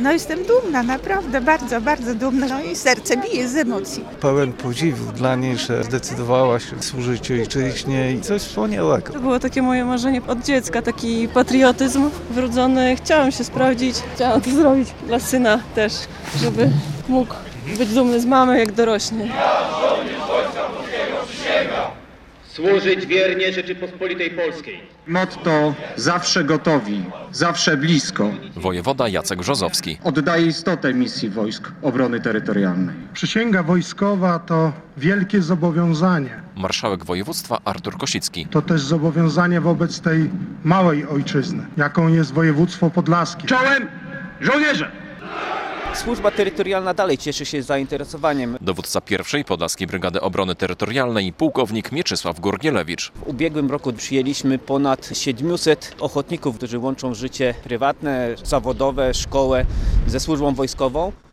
No jestem dumna, naprawdę, bardzo, bardzo dumna. No i serce bije z emocji. Pełen podziwu dla niej, że zdecydowała się służyć ojczyźnie i coś wspaniałego. To było takie moje marzenie od dziecka, taki patriotyzm wrodzony. Chciałam się sprawdzić, chciałam to zrobić dla syna też, żeby mógł być dumny z mamy, jak dorośnie. Służyć wiernie Rzeczypospolitej Polskiej. Motto zawsze gotowi, zawsze blisko Wojewoda Jacek Brzozowski. oddaje istotę misji Wojsk Obrony Terytorialnej. Przysięga wojskowa to wielkie zobowiązanie. Marszałek województwa Artur Kosicki. To też zobowiązanie wobec tej małej ojczyzny, jaką jest województwo podlaskie. Czołem żołnierze! Służba terytorialna dalej cieszy się zainteresowaniem. Dowódca pierwszej Podlaskiej Brygady Obrony Terytorialnej pułkownik Mieczysław Gurgielewicz. W ubiegłym roku przyjęliśmy ponad 700 ochotników, którzy łączą życie prywatne, zawodowe, szkołę ze służbą wojskową.